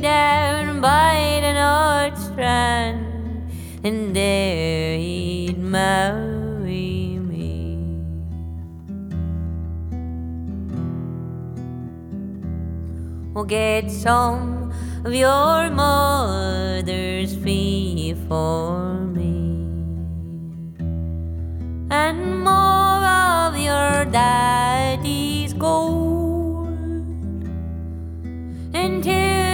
down by the North Strand, and there he'd marry me. Oh, get some of your mother's fee for me, and more of your dad.